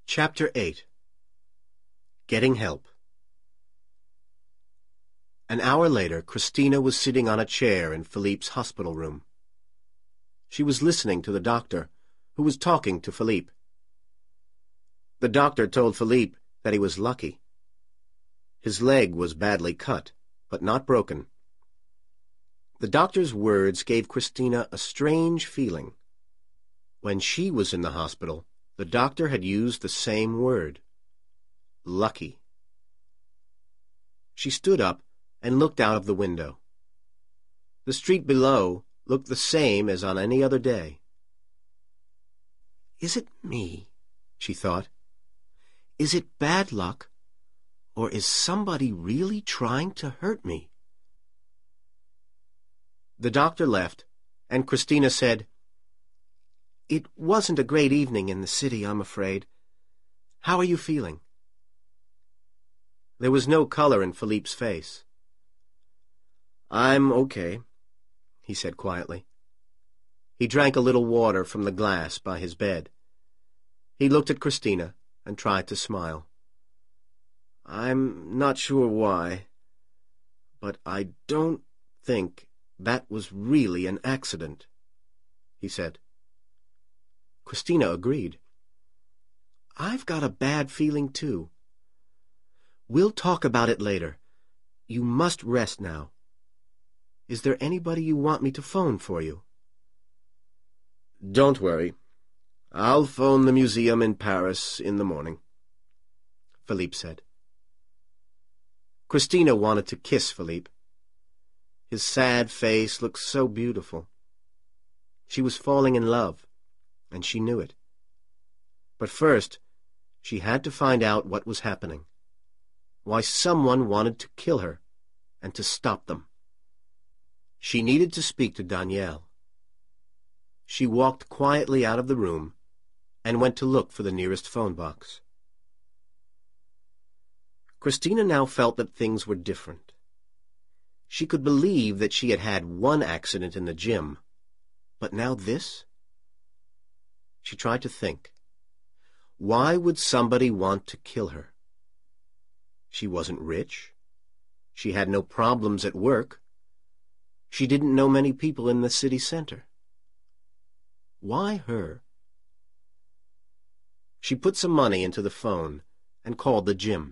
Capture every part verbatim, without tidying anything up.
Chapter eight. Getting Help. An hour later, Christina was sitting on a chair in Philippe's hospital room. She was listening to the doctor, who was talking to Philippe. The doctor told Philippe that he was lucky. His leg was badly cut, but not broken. The doctor's words gave Christina a strange feeling. When she was in the hospital, the doctor had used the same word. Lucky. She stood up and looked out of the window. The street below looked the same as on any other day. Is it me? She thought. Is it bad luck, or is somebody really trying to hurt me? The doctor left, and Christina said, "It wasn't a great evening in the city, I'm afraid. How are you feeling?" There was no color in Philippe's face. "I'm okay," he said quietly. He drank a little water from the glass by his bed. He looked at Christina and tried to smile. "I'm not sure why, but I don't think that was really an accident," he said. Christina agreed. "I've got a bad feeling, too. We'll talk about it later. You must rest now. Is there anybody you want me to phone for you?" "Don't worry. I'll phone the museum in Paris in the morning," Philippe said. Christina wanted to kiss Philippe. His sad face looked so beautiful. She was falling in love, and she knew it. But first, she had to find out what was happening, why someone wanted to kill her, and to stop them. She needed to speak to Danielle. She walked quietly out of the room and went to look for the nearest phone box. Christina now felt that things were different. She could believe that she had had one accident in the gym, but now this? She tried to think. Why would somebody want to kill her? She wasn't rich. She had no problems at work. She didn't know many people in the city center. Why her? She put some money into the phone and called the gym.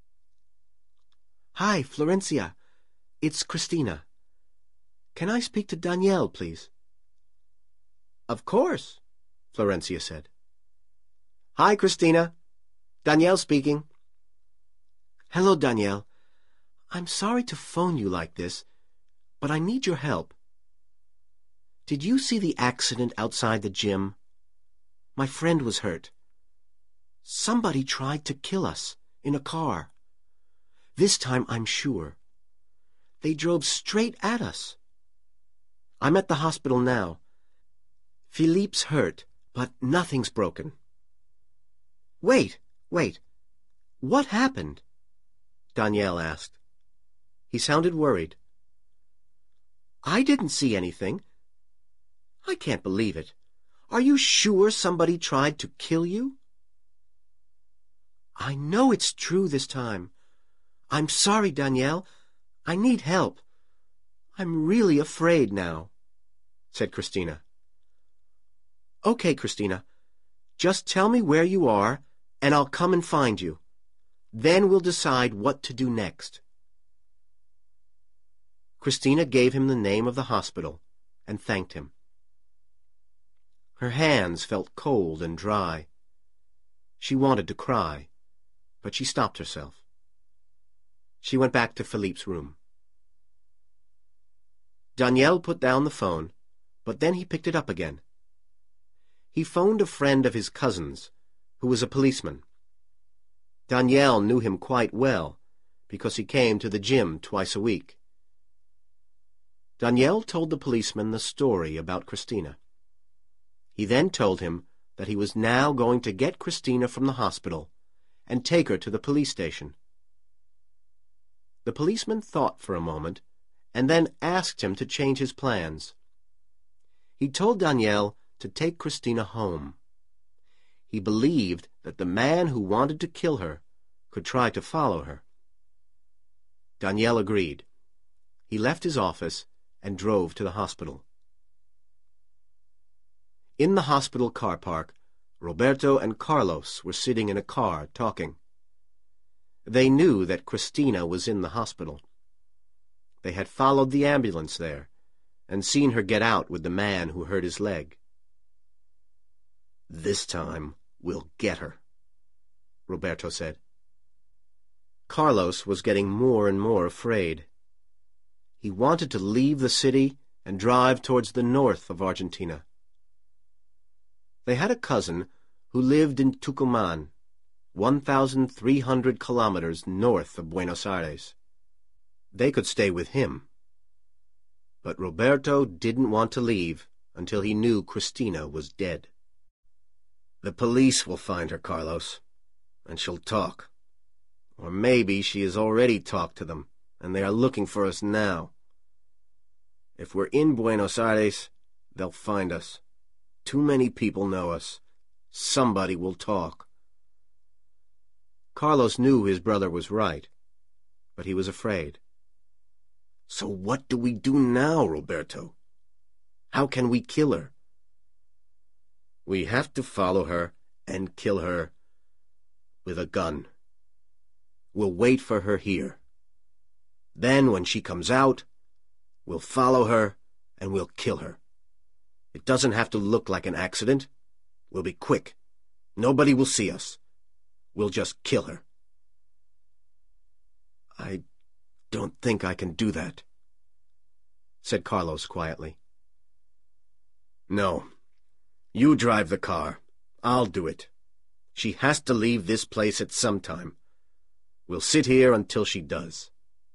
"Hi, Florencia. It's Christina. Can I speak to Danielle, please?" "Of course," Florencia said. "Hi, Christina. Danielle speaking." "Hello, Danielle. I'm sorry to phone you like this, but I need your help. Did you see the accident outside the gym? My friend was hurt. Somebody tried to kill us in a car. This time I'm sure. They drove straight at us. I'm at the hospital now. Philippe's hurt, but nothing's broken." "Wait, wait. What happened?" Danielle asked. He sounded worried. "I didn't see anything. I can't believe it. Are you sure somebody tried to kill you?" "I know it's true this time. I'm sorry, Danielle. I need help. I'm really afraid now," said Christina. "Okay, Christina. Just tell me where you are, and I'll come and find you. Then we'll decide what to do next." Christina gave him the name of the hospital and thanked him. Her hands felt cold and dry. She wanted to cry, but she stopped herself. She went back to Philippe's room. Danielle put down the phone, but then he picked it up again. He phoned a friend of his cousin's, who was a policeman. Danielle knew him quite well, because he came to the gym twice a week. Danielle told the policeman the story about Christina. He then told him that he was now going to get Christina from the hospital and take her to the police station. The policeman thought for a moment and then asked him to change his plans. He told Danielle to take Christina home. he believed that the man who wanted to kill her could try to follow her. Daniel agreed. He left his office and drove to the hospital. In the hospital car park, Roberto and Carlos were sitting in a car talking. They knew that Cristina was in the hospital. They had followed the ambulance there and seen her get out with the man who hurt his leg. "This time we'll get her," Roberto said. Carlos was getting more and more afraid. He wanted to leave the city and drive towards the north of Argentina. They had a cousin who lived in Tucumán, one thousand three hundred kilometers north of Buenos Aires. They could stay with him. But Roberto didn't want to leave until he knew Cristina was dead. "The police will find her, Carlos, and she'll talk. Or maybe she has already talked to them, and they are looking for us now. If we're in Buenos Aires, they'll find us. Too many people know us. Somebody will talk." Carlos knew his brother was right, but he was afraid. "So what do we do now, Roberto? How can we kill her?" "We have to follow her and kill her with a gun. We'll wait for her here. Then when she comes out, we'll follow her and we'll kill her. It doesn't have to look like an accident. We'll be quick. Nobody will see us. We'll just kill her." "I don't think I can do that," said Carlos quietly. "No. You drive the car. I'll do it. She has to leave this place at some time. We'll sit here until she does."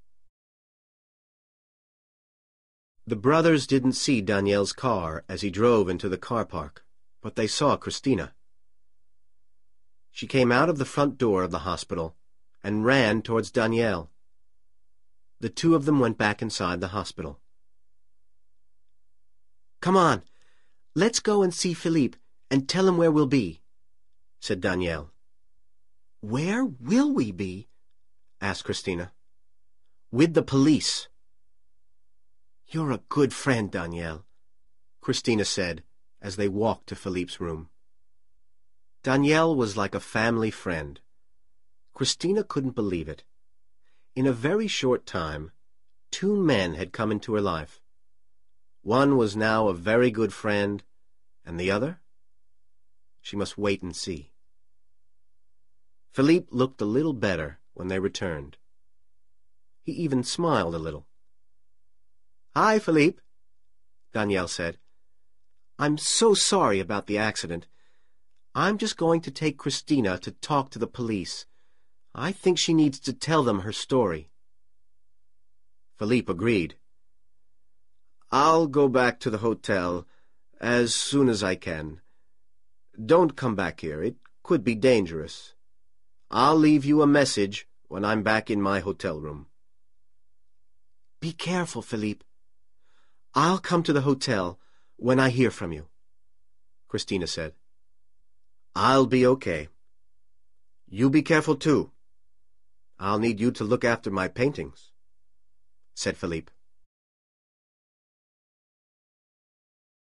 The brothers didn't see Daniel's car as he drove into the car park, but they saw Cristina. She came out of the front door of the hospital and ran towards Daniel. The two of them went back inside the hospital. "Come on, let's go and see Philippe and tell him where we'll be," said Daniel. "Where will we be?" asked Cristina. "With the police." "You're a good friend, Daniel," Cristina said as they walked to Philippe's room. Daniel was like a family friend. Cristina couldn't believe it. In a very short time, two men had come into her life. One was now a very good friend, and the other? She must wait and see. Philippe looked a little better when they returned. He even smiled a little. "Hi, Philippe," Daniel said. "I'm so sorry about the accident. I'm just going to take Cristina to talk to the police. I think she needs to tell them her story." Philippe agreed. "I'll go back to the hotel as soon as I can. Don't come back here. It could be dangerous. I'll leave you a message when I'm back in my hotel room." "Be careful, Philippe. I'll come to the hotel when I hear from you," Cristina said. "I'll be okay. You be careful, too. I'll need you to look after my paintings," said Philippe.